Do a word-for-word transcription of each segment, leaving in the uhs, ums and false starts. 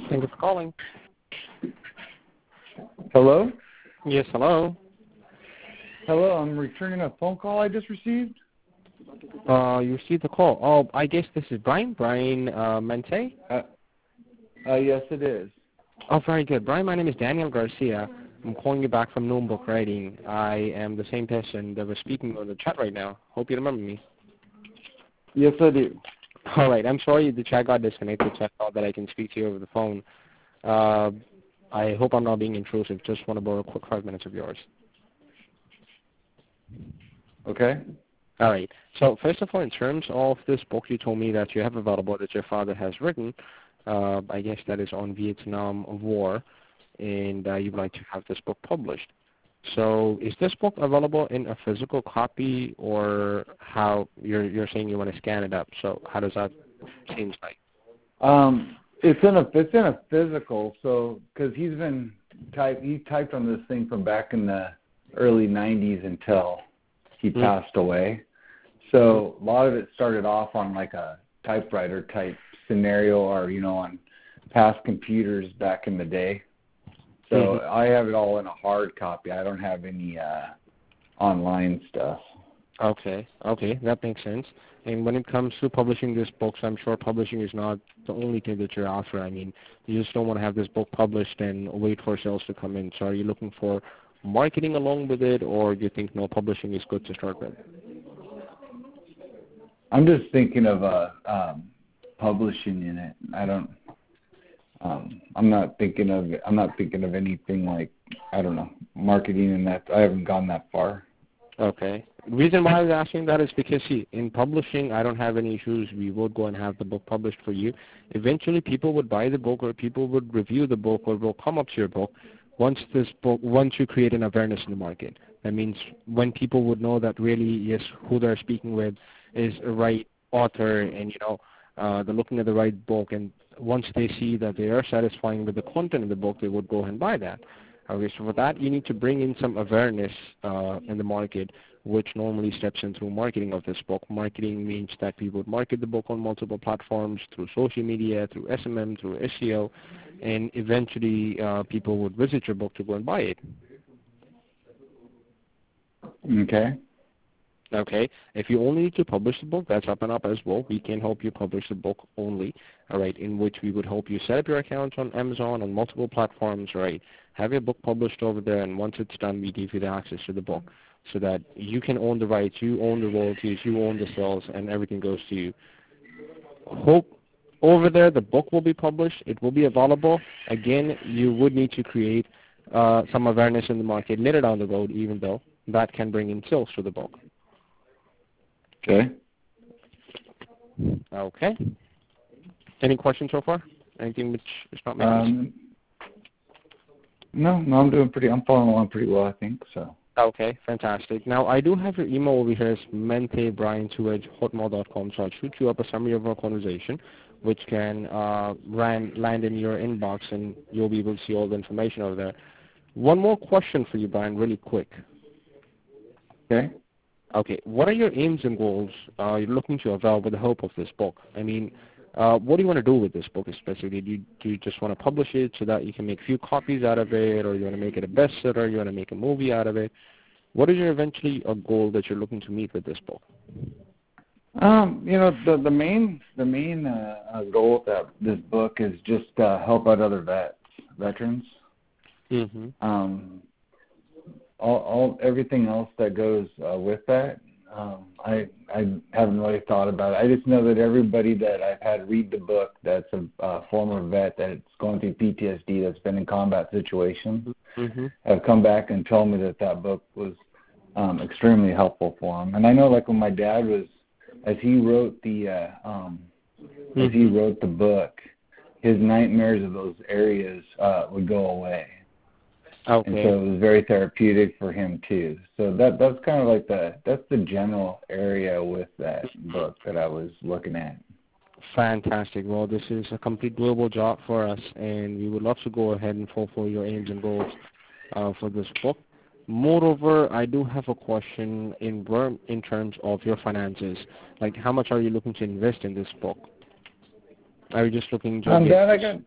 Thank you for calling. Hello? Yes, hello. Hello, I'm returning a phone call I just received. Uh, you received the call. Oh, I guess this is Brian. Brian uh, Mente? Uh, uh, yes, it is. Oh, very good. Brian, my name is Daniel Garcia. I'm calling you back from Noon Book Writing. I am the same person that was speaking on the chat right now. Hope you remember me. Yes, I do. All right. I'm sorry the chat got disconnected, so I thought that I can speak to you over the phone. Uh, I hope I'm not being intrusive. Just want to borrow a quick five minutes of yours. Okay. All right. So first of all, in terms of this book you told me that you have available that your father has written, uh, I guess that is on Vietnam War, and uh, you'd like to have this book published. So is this book available in a physical copy, or how you're you're saying you want to scan it up? So how does that change like? Um, it's in a it's in a physical. So because he's been type he typed on this thing from back in the early nineties until he Mm-hmm. passed away. So a lot of it started off on like a typewriter type scenario, or you know, on past computers back in the day. So Mm-hmm. I have it all in a hard copy. I don't have any uh, online stuff. Okay, okay, that makes sense. And when it comes to publishing this book, so I'm sure publishing is not the only thing that you're after. I mean, you just don't want to have this book published and wait for sales to come in. So are you looking for marketing along with it, or do you think no, publishing is good to start with? I'm just thinking of uh, um, publishing in it. I don't. Um, I'm not thinking of. I'm not thinking of anything like, I don't know, marketing and that. I haven't gone that far. Okay. The reason why I was asking that is because, see, in publishing, I don't have any issues. We would go and have the book published for you. Eventually, people would buy the book, or people would review the book, or will come up to your book once this book, once you create an awareness in the market. That means when people would know that really, yes, who they're speaking with is a right author, and, you know, uh, they're looking at the right book, and once they see that they are satisfying with the content of the book, they would go ahead and buy that. Okay, so for that, you need to bring in some awareness uh, in the market, which normally steps in through marketing of this book. Marketing means that we would market the book on multiple platforms, through social media, through S M M, through S E O, and eventually uh, people would visit your book to go and buy it. Okay. Okay. If you only need to publish the book, that's up and up as well. We can help you publish the book only, all right, in which we would help you set up your account on Amazon, on multiple platforms, right, have your book published over there, and once it's done, we give you the access to the book so that you can own the rights, you own the royalties, you own the sales, and everything goes to you. Hope over there the book will be published. It will be available. Again, you would need to create uh, some awareness in the market later down the road, even though that can bring in sales to the book. Okay. Okay. Any questions so far? Anything which is not making Um, sense? no, no, I'm doing pretty. I'm following along pretty well, I think. So. Okay, fantastic. Now, I do have your email over here. It's mentebrian two at hotmail dot com, so I'll shoot you up a summary of our conversation, which can uh, ran, land in your inbox, and you'll be able to see all the information over there. One more question for you, Brian, really quick. Okay. Okay, what are your aims and goals uh, you're looking to avail with the help of this book? I mean, uh, what do you want to do with this book especially? Do you, do you just want to publish it so that you can make a few copies out of it, or you want to make it a bestseller, you want to make a movie out of it? What is your eventually a goal that you're looking to meet with this book? Um, you know, the the main the main uh, uh, goal of that this book is just uh, help out other vets, veterans. Mm-hmm. Um, all, all everything else that goes uh, with that, um, I I haven't really thought about it. I just know that everybody that I've had read the book that's a uh, former vet that's going through P T S D, that's been in combat situations, Mm-hmm. have come back and told me that that book was um, extremely helpful for them. And I know, like when my dad was, as he wrote the uh, um, Mm-hmm. as he wrote the book, his nightmares of those areas uh, would go away. Okay. And so it was very therapeutic for him too. So that that's kind of like the that's the general area with that book that I was looking at. Fantastic. Well, this is a complete global job for us, and we would love to go ahead and fulfill your aims and goals uh, for this book. Moreover, I do have a question in in terms of your finances. Like, how much are you looking to invest in this book? Are you just looking to Um, get Dad, I got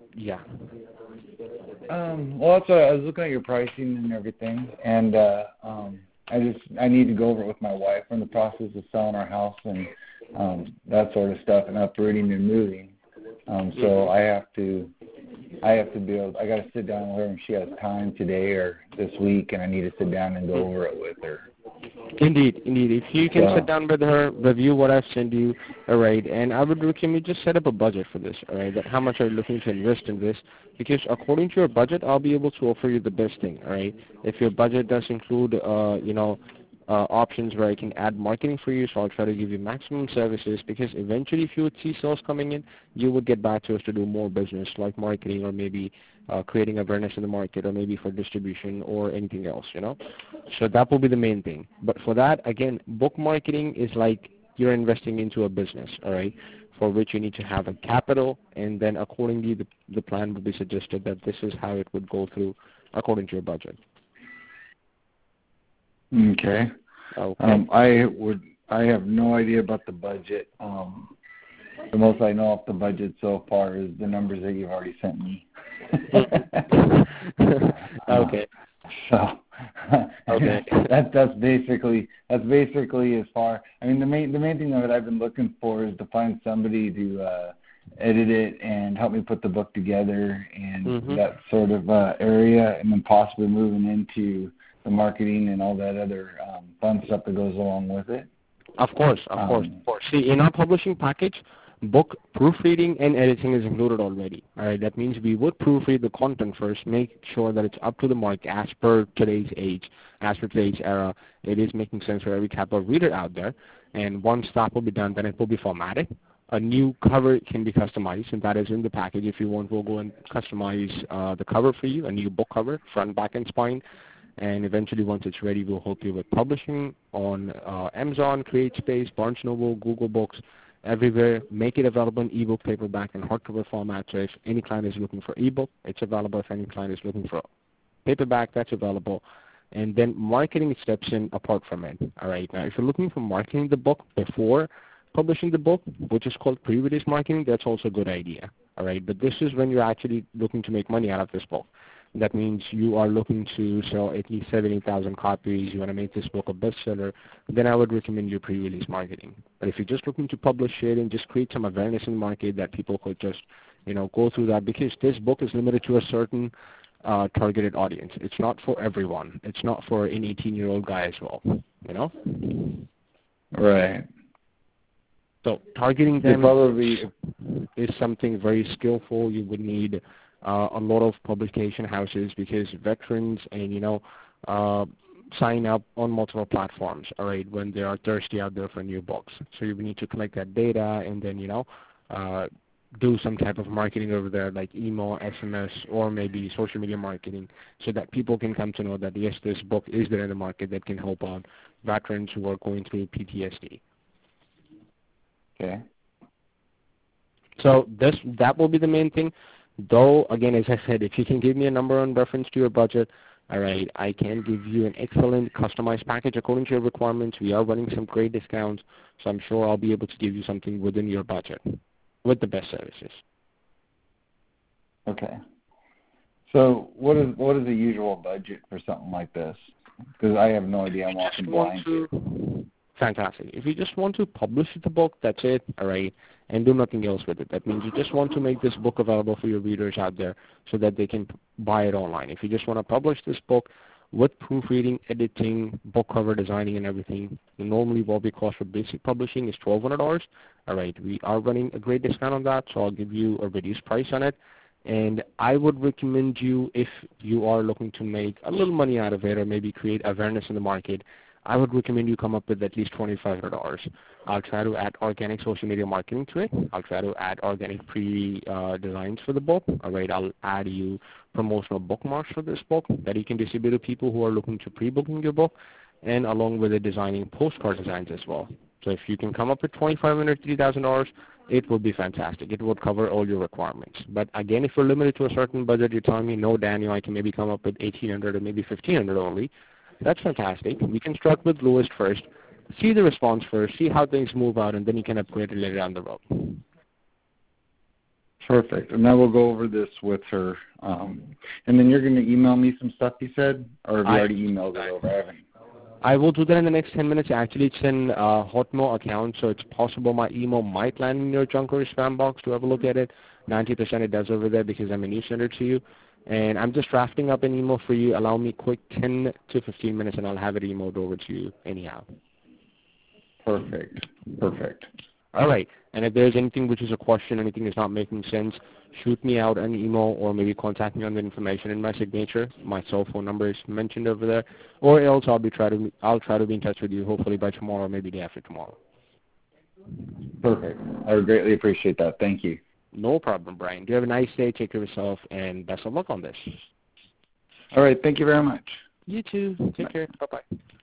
Yeah. Um, well, that's what I was looking at your pricing and everything, and uh, um, I just I need to go over it with my wife. We're in the process of selling our house and um, that sort of stuff, and uprooting and moving. Um, so mm-hmm. I have to I have to be able. I got to sit down with her, and she has time today or this week, and I need to sit down and go over it with her. Indeed, indeed. If you can so. sit down with her, review what I've sent you, all right, and I would recommend you just set up a budget for this, all right, that how much are you looking to invest in this, because according to your budget, I'll be able to offer you the best thing, all right. If your budget does include, uh, you know, uh, options where I can add marketing for you, so I'll try to give you maximum services, because eventually if you would see sales coming in, you would get back to us to do more business, like marketing or maybe uh, creating awareness in the market or maybe for distribution or anything else, you know. So that will be the main thing. But for that, again, book marketing is like you're investing into a business, all right, for which you need to have a capital, and then accordingly the, the plan would be suggested that this is how it would go through according to your budget. Okay. Okay. Um, I would. I have no idea about the budget. Um, the most I know of the budget so far is the numbers that you've already sent me. Okay. Uh, so okay. that's that's basically that's basically as far. I mean, the main the main thing that I've been looking for is to find somebody to uh, edit it and help me put the book together and mm-hmm. that sort of uh, area, and then possibly moving into the marketing and all that other um, fun stuff that goes along with it. Of course, of um, course, of course. See, in our publishing package, book proofreading and editing is included already. All right, that means we would proofread the content first, make sure that it's up to the mark as per today's age, as per today's era. It is making sense for every type of reader out there. And once that will be done, then it will be formatted. A new cover can be customized, and that is in the package. If you want, we'll go and customize uh, the cover for you, a new book cover, front, back, and spine. And eventually, once it's ready, we'll help you with publishing on uh, Amazon, CreateSpace, Barnes and Noble, Google Books, everywhere. Make it available in ebook, paperback, and hardcover format. So if any client is looking for ebook, it's available. If any client is looking for paperback, that's available. And then marketing steps in apart from it. All right. Now, if you're looking for marketing the book before publishing the book, which is called pre-release marketing, that's also a good idea. All right. But this is when you're actually looking to make money out of this book. That means you are looking to sell at least seventy thousand copies. You want to make this book a bestseller. Then I would recommend you pre-release marketing. But if you're just looking to publish it and just create some awareness in the market that people could just, you know, go through that, because this book is limited to a certain uh, targeted audience. It's not for everyone. It's not for an eighteen-year-old guy as well, you know? Right. So targeting them probably is something very skillful. You would need Uh, a lot of publication houses, because veterans and, you know, uh, sign up on multiple platforms, all right, when they are thirsty out there for new books. So you need to collect that data and then, you know, uh, do some type of marketing over there, like email, S M S, or maybe social media marketing, so that people can come to know that, yes, this book is there in the market that can help out veterans who are going through P T S D. Okay. So this that will be the main thing. Though, again, as I said, if you can give me a number in reference to your budget, all right, I can give you an excellent customized package according to your requirements. We are running some great discounts, so I'm sure I'll be able to give you something within your budget with the best services. Okay. So what is what is the usual budget for something like this? Because I have no idea. I'm walking blind. To, fantastic. If you just want to publish the book, that's it, all right, and do nothing else with it. That means you just want to make this book available for your readers out there so that they can buy it online. If you just want to publish this book with proofreading, editing, book cover designing, and everything, normally what we cost for basic publishing is twelve hundred dollars. All right, we are running a great discount on that, so I'll give you a reduced price on it. And I would recommend you, if you are looking to make a little money out of it or maybe create awareness in the market, I would recommend you come up with at least twenty-five hundred dollars. I'll try to add organic social media marketing to it. I'll try to add organic pre-designs uh, for the book. All right, I'll add you promotional bookmarks for this book that you can distribute to people who are looking to pre-booking your book, and along with the designing postcard designs as well. So if you can come up with twenty-five hundred dollars, three thousand dollars, it would be fantastic. It would cover all your requirements. But again, if you're limited to a certain budget, you're telling me, no, Daniel, I can maybe come up with eighteen hundred dollars or maybe fifteen hundred dollars only. That's fantastic. We can start with lowest first, see the response first, see how things move out, and then you can upgrade it later down the road. Perfect. And I will go over this with her. Um, and then you're going to email me some stuff, you said? Or have you I, already emailed it over? I haven't. I will do that in the next ten minutes. Actually, it's in uh, Hotmail account, so it's possible my email might land in your junk or spam box to have a look at it. ninety percent it does over there because I'm a new sender to you. And I'm just drafting up an email for you. Allow me quick ten to fifteen minutes, and I'll have it emailed over to you anyhow. Perfect. Perfect. All right. And if there's anything which is a question, anything is not making sense, shoot me out an email or maybe contact me on the information in my signature. My cell phone number is mentioned over there. Or else I'll be try to I'll try to be in touch with you hopefully by tomorrow or maybe the day after tomorrow. Perfect. I would greatly appreciate that. Thank you. No problem, Brian. You have a nice day. Take care of yourself, and best of luck on this. All right. Thank you very much. You too. Take Bye. care. Bye-bye.